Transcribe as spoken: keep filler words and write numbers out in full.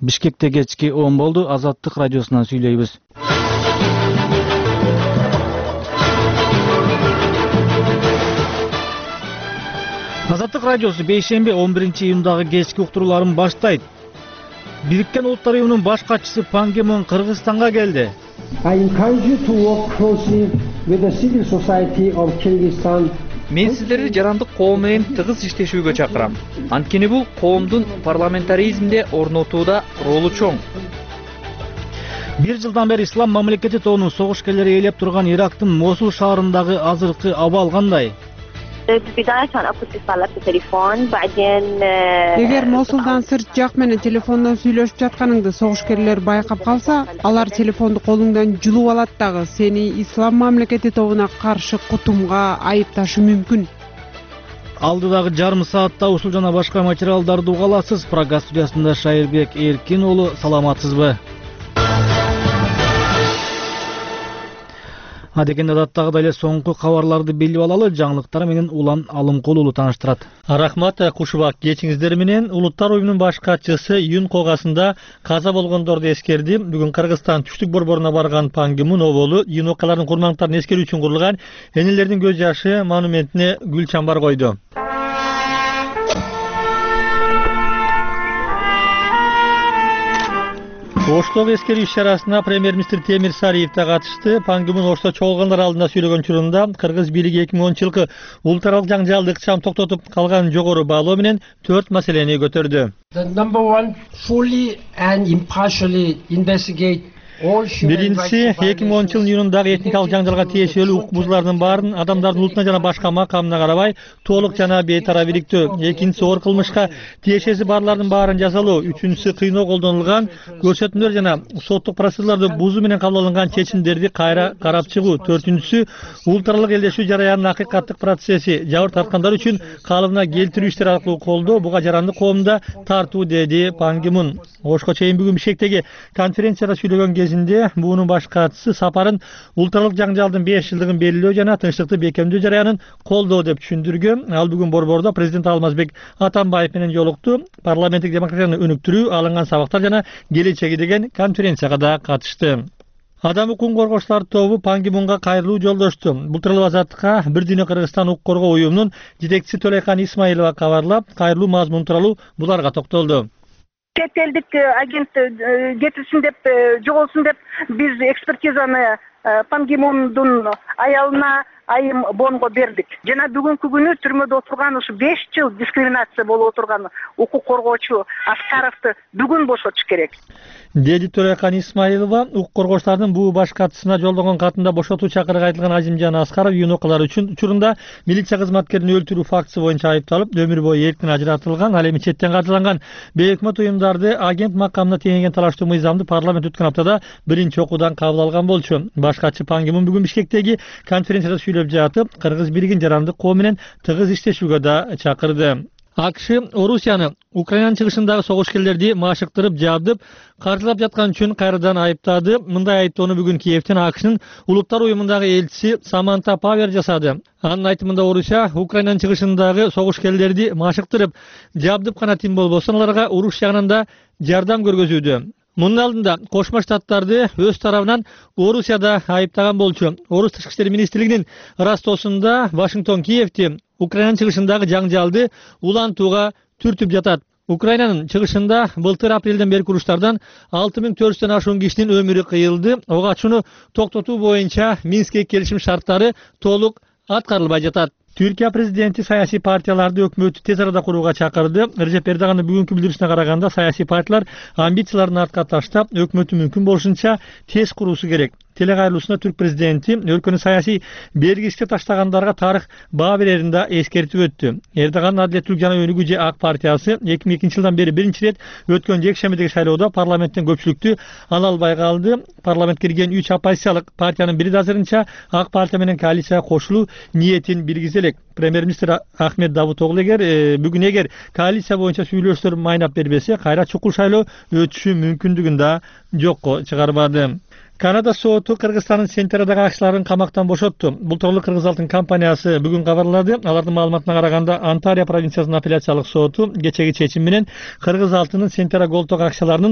Бишкекте кечки он болду. Азаттык радиосунан сүйлөйбүз. Азаттык радиосу бейшемби он биринчи июндагы кечки уктурууларын баштайт. Бириккен Улуттар уюмунун баш катчысы Пан Ги Мун Кыргызстанга келди. I encourage you to work closely with the civil society of Kyrgyzstan. Мен сиздерди жарандык коом менен тыгыз иштешүүгө чакырам. Анткени бул коомдун парламентаризмде орнотууда ролу чоң. Бир жылдан бери Ислам мамлекети тобунун согушкерлери ээлеп турган Ирактын Мосул шаарындагы азыркы абал кандай? Эгер Мосулдан сырт жак менен телефондон сүйлөшүп жатканыңды согушкерлер байкап калса, алар телефонду колуңдан жулуп алат дагы сени Ислам мамлекети тобуна каршы кутумга айыпташы мүмкүн. Алдыдагы жарым саатта ушул жана башка материалдарды уга аласыз. Программа студиясында Шайырбек Эркин уулу, саламатсызбы? Адегенде даттагыдай эле соңку кабарларды билип алалы, жаңылыктар менен Улан Алымкул уулу тааныштырат. Рахмат Кушубак, кечиңиздер менен Улуттар уюмунун баш катчысы июнь когасында каза болгондорду эскерди. Бүгүн Кыргызстан түштүк борборуна барган Пан Ги Мун оболу июнь окуяларынын курмандыктарын эскерүү үчүн курулган энелердин көз жашы монументине гүл чамбар койду. Оштогу эскерүү иш-чарасына премьер-министр Темир Сариев да катышты. Пан Ги Мун Ошто чогулгандар алдында сүйлөгөн учурунда Кыргыз бийлиги эки миң онунчу жылкы улуттаралык жаңжалды ыкчам токтотуп калган жогору баалоо менен төрт маселени көтөрдү. The number one, fully and impartially investigate. Биринчиси, эки миң онунчу жылдын июнундагы этникалык жаңжалга тиешелүү укук бузуулардын баарын адамдардын улутуна жана башка макамына карабай толук жана бейтарап иликтөө. Экинчиси, оор кылмышка тиешеси барлардын баарын жазалоо. Үчүнчүсү, кыйноо колдонулган көрсөтмөлөр жана соттук процедураларды бузуу менен кабыл алынган чечимдерди кайра карап чыгуу. Төртүнчүсү, улуттаралык элдешүү жараянынын акыйкаттык процесси жабыр тарткандар үчүн калыбына келтирүү иштери аркылуу колдоо, буга жарандык коомду тартуу, деди Пан Ги Мун. Ошко чейин бүгүн Бишкектеги конференцияда сүйлөгөн кезинде буунун баш катчысы сапарын улуттаралык жаңжалдын беш жылдыгын белгилөө жана тынчтыкты бекемдөө жараянын колдоо деп түшүндүргөн. Ал бүгүн борбордо президент Алмазбек Атамбаев менен жолукту. Парламенттик демократияны өнүктүрүү, алынган сабактар жана келечеги деген конференцияга да катышты. Адам укугун коргоочулар тобу Пан Ги Мунга кайрылуу жолдошту. Бул тууралуу Азаттыкка Бир Дүйнө Кыргызстан укук коргоо уюмунун жетекчиси Төлөйкан Исмаилова кабарлап, кайрылуу мазмуну тууралуу буларга токтолду. Чет элдик агент кетишин деп, жоголсун деп биз экспертизаны Пан Ги Мундун аялына Айым Бонго бердик. Жана бүгүнкү күнү түрмөдө отурган ушу беш жыл дискриминация болуп отурган укук коргоочу Аскаровду бүгүн бошотуш керек. Деди Төлөйкан Исмаилова укук коргоочулардын бул баш катчысына жолдогон катында бошотуу чакырыгы айтылган Азимжан Аскаров июнь окуялары үчүн учурунда милиция кызматкерин өлтүрүү фактысы боюнча айыпталып, өмүр бою эрктен ажыратылган. Ал эми четтен каржыланган бейөкмөт уюмдарды агент макамына теңеген талаштуу мыйзамды парламент өткөн аптада биринчи окуудан кабыл алган болчу. Баш катчы Пан Ги Мун бүгүн Бишкектеги конференцияда сүйлөп жатып, Кыргыз бийлигин жарандык коом менен тыгыз иштешүүгө да чакырды. АКШ Орусияны Украинанын чыгышындагы согушкерлерди машыктырып, жабдып, каржылап жаткан үчүн кайрадан айыптады. Мындай айыптоону бүгүн Киевтен АКШнын Улуттар уюмундагы элчиси Саманта Павер жасады. Анын айтымында Орусия Украинанын чыгышындагы согушкерлерди машыктырып, жабдып гана тим болбосо, аларга уруш жагынан да жардам көргөзүүдө. Мунун алдында Кошмо Штаттарды өз тарабынан Орусияда айыптаган болчу. Орус тышкы иштер министрлигинин Ростосунда Вашингтон Киевти Украинанын чыгышындагы жаңжалды улантууга түртүп жатат. Украинанын чыгышында былтыр апрелден бери уруштардан алты миң төрт жүздөн ашуун кишинин өмүрү кыйылды. Ого ачууну токтотуу боюнча Минсктеги келишим шарттары толук аткарылбай жатат. Түркия президенти саясий партияларды өкмөттү тез арада курууга чакырды. Режеп Эрдоганын бүгүнкү билдиришине караганда саясий партиялар амбицияларын артка таштап, өкмөттү мүмкүн болушунча тез куруусу керек. Телекайрылуусунда түрк президенти өлкөнү саясий бергичке таштагандарга тарых баа берерин да эскертип өттү. Эрдоганын Адилеттүүлүк жана Өнүгүү же ак партиясы эки миң экинчи жылдан бери биринчи ирет өткөн жекшембидеги шайлоодо парламенттен көпчүлүктү ала албай калды. Парламентке кирген үч оппозициялык партиянын бири да азырынча ак партия менен коалицияга кошулуу ниетин билгизе элек. Премьер-министр Ахмет Давутоглу эгер бүгүн эгер коалиция боюнча сүйлөшүүлөр майнап бербесе, кайра чукул шайлоо өтүшү мүмкүндүгүн да жокко чыгарбады. Канада соту Кыргызстандын Сентирадагы акчыларын камактан бошотту. Бул тууралуу Кыргыз алтын компаниясы бүгүн кабарлады. Алардын маалыматына караганда Онтарио провинциясынын апелляциялык соту кечеги чечим менен Кыргыз алтынын Сентера Голдтогу акчаларынын